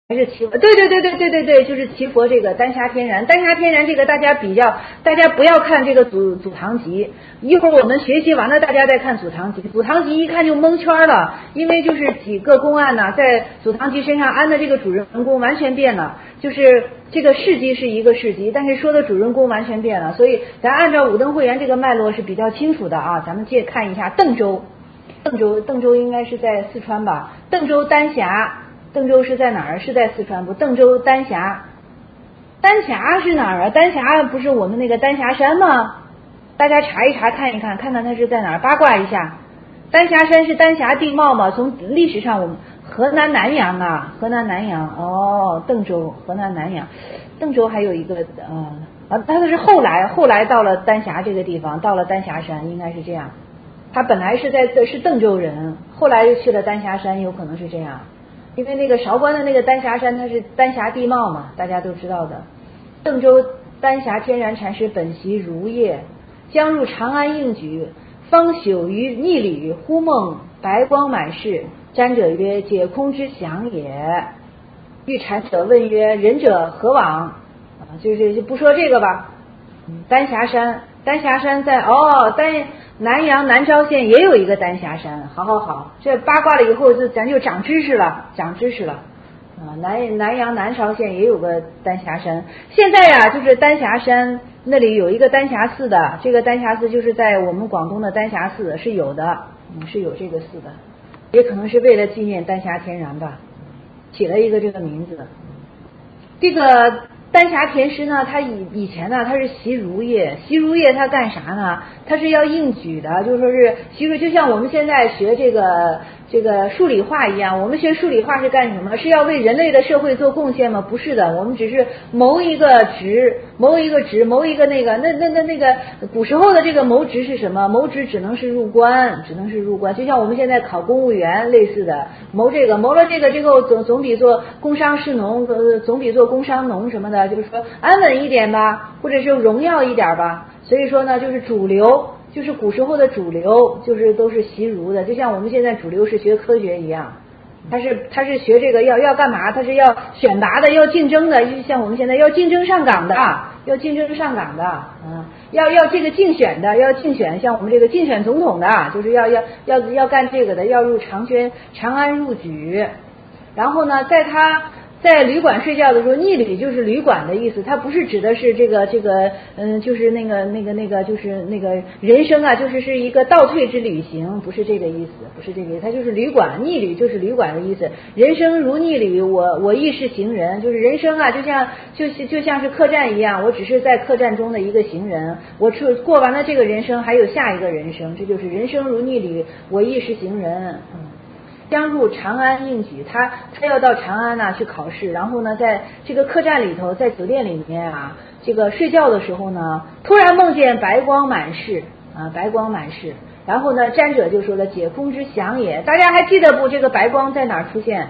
还是齐佛？对，就是齐佛这个丹霞天然。丹霞天然这个大家不要看这个祖堂集，一会儿我们学习完了大家再看祖堂集。祖堂集一看就蒙圈了，因为就是几个公案呢，在祖堂集身上安的这个主人公完全变了，就是这个事迹是一个事迹，但是说的主人公完全变了，所以咱按照武登会员这个脉络是比较清楚的啊。咱们接着看一下邓州应该是在四川吧？邓州丹霞。邓州是在哪儿？是在四川不？邓州丹霞是哪儿啊？丹霞不是我们那个丹霞山吗？大家查一查看一看，看看它是在哪儿，八卦一下。丹霞山是丹霞地貌嘛？从历史上我们河南南阳哦，邓州河南南阳，邓州还有一个他是后来到了丹霞这个地方，到了丹霞山，应该是这样。他本来是邓州人，后来又去了丹霞山，有可能是这样。因为那个韶关的那个丹霞山，它是丹霞地貌嘛，大家都知道的。邓州丹霞天然禅师本习儒业，将入长安应举，方朽于逆旅，忽梦白光满室。瞻者曰：解空之祥也。遇禅者问曰：仁者何往？就不说这个吧。丹霞山在南阳南昭县也有一个丹霞山，好，这八卦了以后咱就长知识了南阳南昭县也有个丹霞山。现在呀，就是丹霞山那里有一个丹霞寺的，这个丹霞寺就是在我们广东的丹霞寺是有的，是有这个寺的，也可能是为了纪念丹霞天然吧，起了一个这个名字。这个丹霞田师呢，他以前呢，他是习儒业他干啥呢？他是要应举的，就是说是习儒，就像我们现在学这个数理化一样，我们学数理化是干什么？是要为人类的社会做贡献吗？不是的，我们只是谋一个那个古时候的这个谋职是什么？谋职只能是入关，就像我们现在考公务员类似的，谋了这个之后总比做工商士农总比做工商农什么的，就是说安稳一点吧，或者是荣耀一点吧。所以说呢，就是主流，就是古时候的主流，就是都是习儒的，就像我们现在主流是学科学一样。他是学这个要干嘛？他是要选拔的，要竞争的，就像我们现在要竞争上岗的，要这个竞选的，要竞选，像我们这个竞选总统的，就是要干这个的，要入长安入举。然后呢，在旅馆睡觉的时候，逆旅就是旅馆的意思，它不是指的是这个就是那个就是那个人生啊，就是一个倒退之旅行，不是这个意思，它就是旅馆，逆旅就是旅馆的意思。人生如逆旅，我亦是行人，就是人生啊，就像是客栈一样，我只是在客栈中的一个行人，我过完了这个人生，还有下一个人生，这就是人生如逆旅，我亦是行人。将入长安应举，他要到长安呢去考试，然后呢，在这个客栈里头，在酒店里面啊，这个睡觉的时候呢，突然梦见白光满室，然后呢，瞻者就说了：解空之祥也。大家还记得不？这个白光在哪儿出现？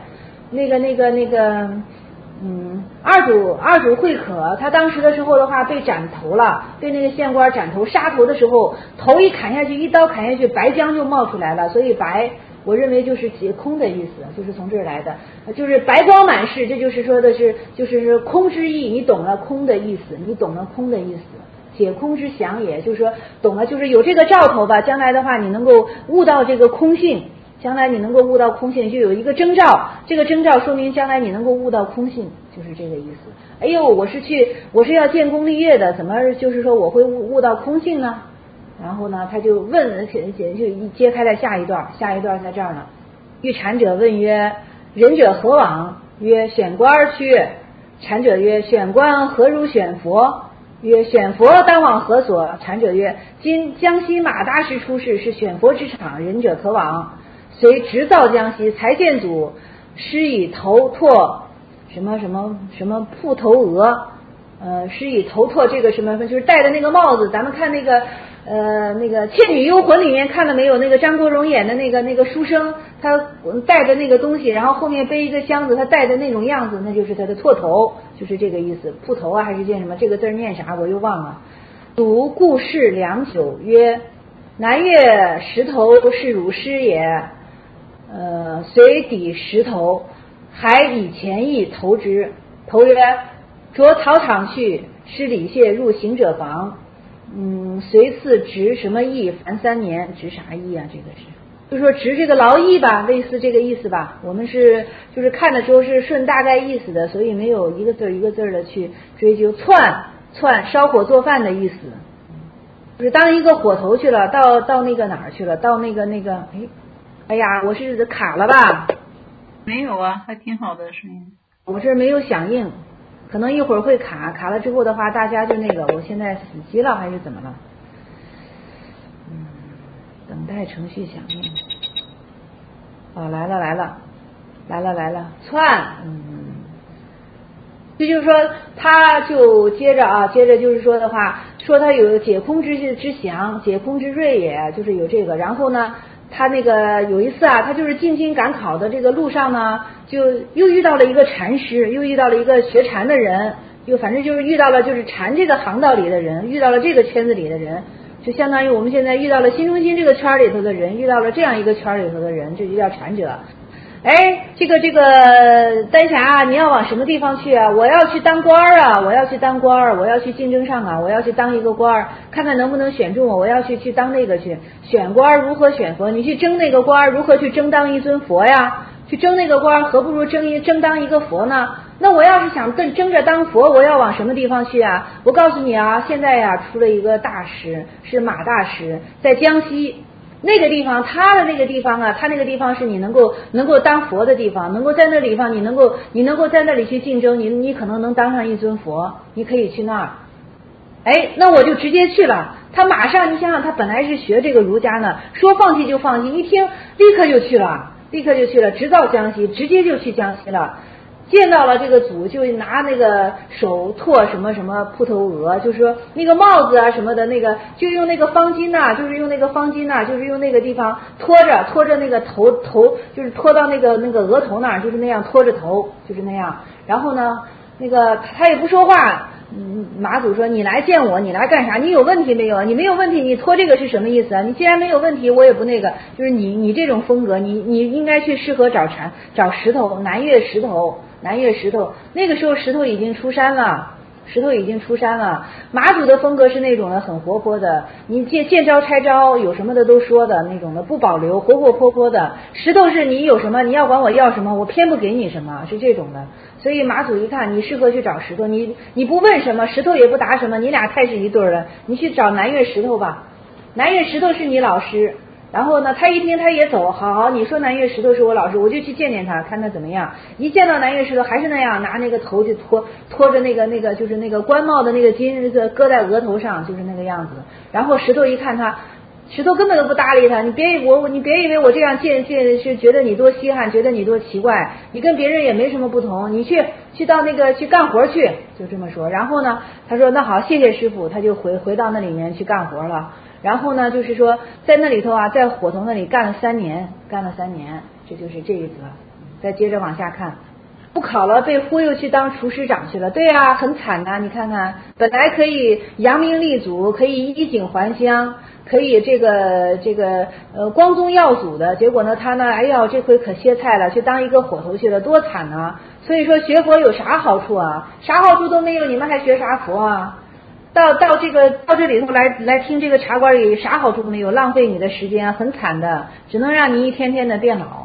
二主慧可，他当时的时候的话被斩头了，被那个县官斩头，杀头的时候，头一砍下去，一刀砍下去，白浆就冒出来了，所以白。我认为就是解空的意思，就是从这儿来的，就是白光满室，这就是说的是就是空之意，你懂了空的意思，解空之祥也，就是说懂了，就是有这个兆头吧，将来的话你能够悟到这个空性，就有一个征兆，这个征兆说明将来你能够悟到空性，就是这个意思。哎呦，我是要建功立业的，怎么就是说我会悟到空性呢？然后呢，他就问，就揭开了下一段在这儿呢。遇禅者问曰：仁者何往？曰：选官而趋。禅者曰：选官何如选佛？曰：选佛当往何所？禅者曰：今江西马达时出世，是选佛之场，仁者可往。随直造江西，才见祖施以头拓什么铺头额，施以头拓这个什么，就是戴的那个帽子，咱们看那个《倩女幽魂》里面看了没有？那个张国荣演的那个书生，他带着那个东西，然后后面背一个箱子，他带的那种样子，那就是他的拓头，就是这个意思。铺头啊，还是见什么？这个字念啥我又忘了。读故事良久，曰：南岳石头是汝师也。随抵石头， 还以钱役投之，投曰：着草场去，施礼谢入行者房。随赐执什么役，凡3年。执啥役啊？这个是就是说执这个劳役吧，类似这个意思吧。我们就是看的时候是顺大概意思的，所以没有一个字一个字的去追究。窜烧火做饭的意思，就是当一个火头去了，到那个哪儿去了？到那个哎呀，我是卡了吧？ 没有啊，还挺好的声音。 我这没有响应，可能一会儿会卡了之后的话，大家就我现在死机了还是怎么了？等待程序响应。来了，窜。这就是说，他就接着就是说的话，说他有解空之祥，解空之锐也，就是有这个。然后呢，他有一次他就是进京赶考的这个路上呢，就又遇到了一个禅师，又遇到了一个学禅的人，反正就是遇到了就是禅这个行当里的人，遇到了这个圈子里的人，就相当于我们现在遇到了新中心这个圈里头的人，遇到了这样一个圈里头的人，这就叫禅者。这个丹霞，你要往什么地方去啊？我要去当官啊！我要去当官，我要去竞争上啊！我要去当一个官，看看能不能选中我。我要去当那个去选官，如何选佛？你去争那个官，如何去争当一尊佛呀？去争那个官，何不如争当一个佛呢？那我要是想争着当佛，我要往什么地方去啊？我告诉你啊，现在出了一个大师，是马大师，在江西。那个地方，他的那个地方他那个地方是你能够当佛的地方，能够在那地方你能够在那里去竞争，你可能能当上一尊佛，你可以去那儿。那我就直接去了。他马上，你想想，他本来是学这个儒家呢，说放弃就放弃，一听立刻就去了，直到江西，直接就去江西了。见到了这个祖，就拿那个手托什么什么铺头额，就是说那个帽子啊什么的，就用那个方巾就是用那个地方拖着那个头，就是拖到那个额头那儿，就是那样拖着头，就是那样。然后呢，他也不说话。马祖说：“你来见我，你来干啥？你有问题没有？你没有问题，你拖这个是什么意思啊？你既然没有问题，我也不就是你这种风格，你应该去适合找石头，南岳石头。那个时候石头已经出山了。马祖的风格是那种的很活泼的，你见招拆招，有什么的都说的那种的，不保留，活活泼泼的。石头是你有什么，你要管我要什么，我偏不给你什么，是这种的。所以马祖一看你适合去找石头，你不问什么，石头也不答什么，你俩太是一对了，你去找南岳石头吧。南岳石头是你老师。然后呢，他一听他也走，好，你说南岳石头是我老师，我就去见他，看他怎么样。一见到南岳石头还是那样，拿那个头就拖着那个就是那个官帽的那个巾搁在额头上，就是那个样子。然后石头一看他，石头根本都不搭理他，你别以为我这样见是觉得你多稀罕，觉得你多奇怪，你跟别人也没什么不同，你去到去干活去，就这么说。然后呢，他说那好，谢谢师傅，他就回到那里面去干活了。然后呢，就是说在那里头在火头那里干了3年，这就是这一则。再接着往下看，不考了，被忽悠去当厨师长去了。对啊，很惨呐，你看看，本来可以扬名立祖，可以衣锦还乡，可以光宗耀祖的，结果呢，他呢，这回可歇菜了，去当一个火头去了，多惨啊！所以说学佛有啥好处啊？啥好处都没有，你们还学啥佛啊？到这里头来听这个茶馆里啥好处都没有，浪费你的时间，很惨的，只能让你一天天的变老。